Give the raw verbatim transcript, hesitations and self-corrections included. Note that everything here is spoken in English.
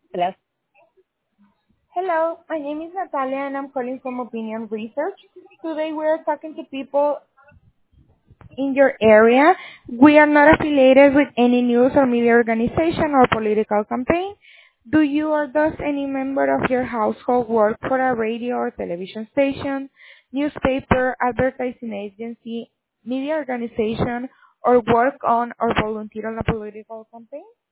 Hello. Hello, my name is Natalia and I'm calling from Opinion Research. Today we are talking to people in your area. We are not affiliated with any news or media organization or political campaign. Do you or does any member of your household work for a radio or television station, newspaper, advertising agency, media organization, or work on or volunteer on a political campaign?